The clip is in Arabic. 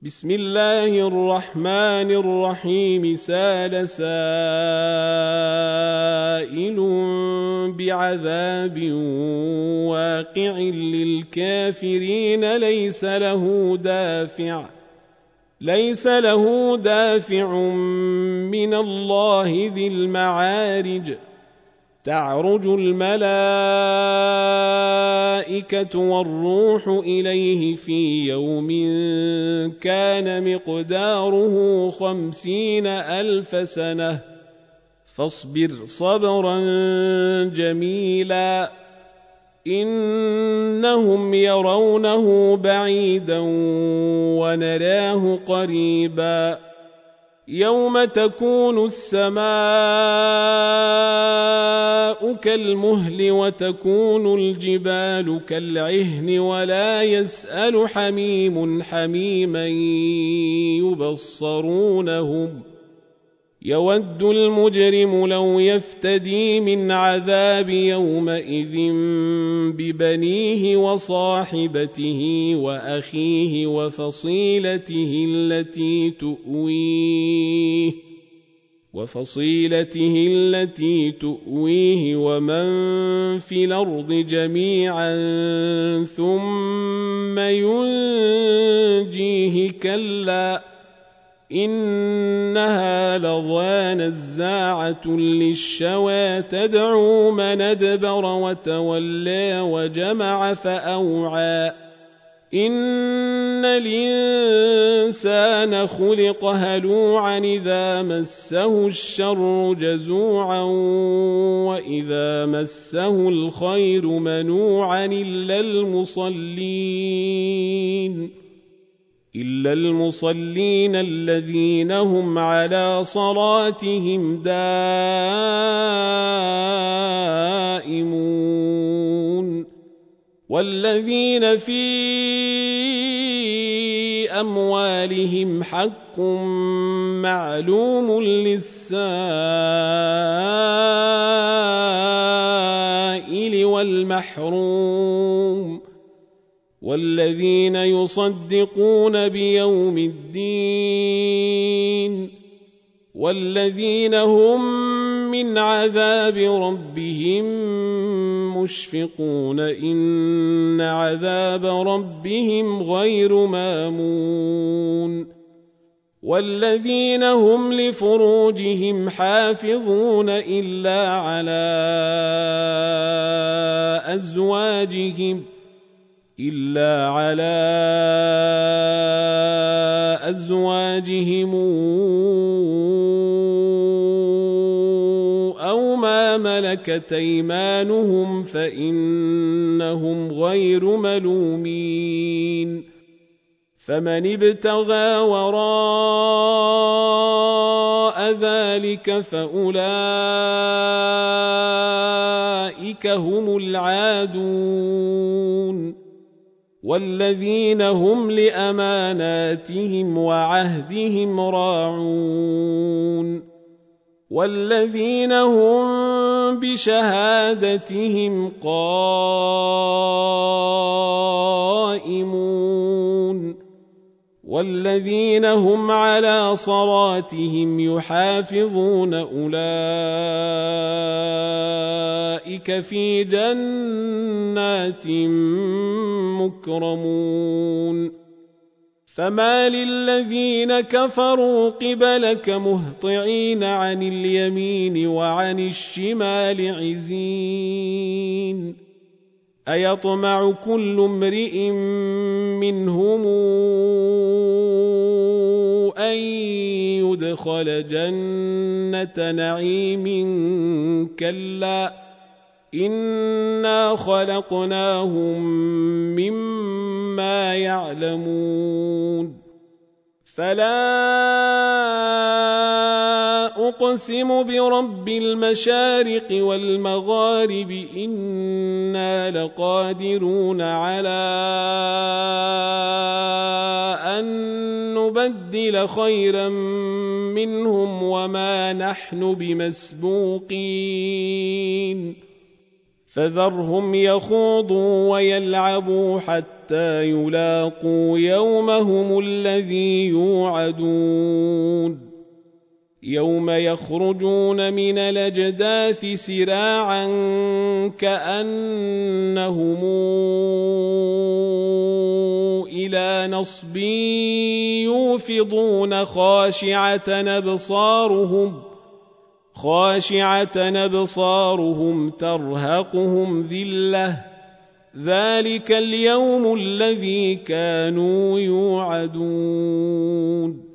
بسم الله الرحمن الرحيم سال سائل بعذاب واقع للكافرين ليس له دافع من الله ذي المعارج تعرج الملائكة والروح إليه في يوم كان مقداره 50,000 سنة فاصبر صبرا جميلا إنهم يرونه بعيدا ونراه قريبا يوم تكون السماء كالمهل وتكون الجبال كالعهن ولا يسأل حميم حميما يبصرونهم يود المجرم لو يفتدي من عذاب يومئذ ببنيه وصاحبته وأخيه وفصيلته التي تؤويه ومن في الأرض جميعا ثم ينجيه كلا إنها لظى نزاعة للشوى تدعو من أدبر وتولى وجمع فأوعى إن الإنسان خلق هلوعا إذا مسه الشر جزوعا وإذا مسه الخير منوعا إلا المصلين الذين هم على صلاتهم دائمون والذين في أموالهم حق معلوم للسائل والمحروم والذين يصدقون بيوم الدين والذين هم من عذاب ربهم مشفقون إن عذاب ربهم غير مامون والذين هم لفروجهم حافظون إلا على أزواجهم أو ما ملكت أيمانهم فإنهم غير ملومين فمن ابتغى وراء ذلك فأولئك هم العادون والذين هم لأماناتهم وعهدهم راعون والذين هم بشهادتهم قائمون والذين هم على صلاتهم يحافظون أولئك في جنات مكرمون فما للذين كفروا قبلك مهطعين عن اليمين وعن الشمال عزين أيطمع كل امرئ منهم أن يدخل جنة نعيم كلا إنا خلقناهم مما يعلمون فلا أقسم برب المشارق والمغارب إنا لقادرون على أن نبدل خيرا منهم وما نحن بمسبوقين فذرهم يخوضوا ويلعبوا حتى يلاقوا يومهم الذي يوعدون يوم يخرجون من الأجداث سراعا كأنهم إلى نصب يوفضون خاشعة أبصارهم ترهقهم ذلة ذلك اليوم الذي كانوا يوعدون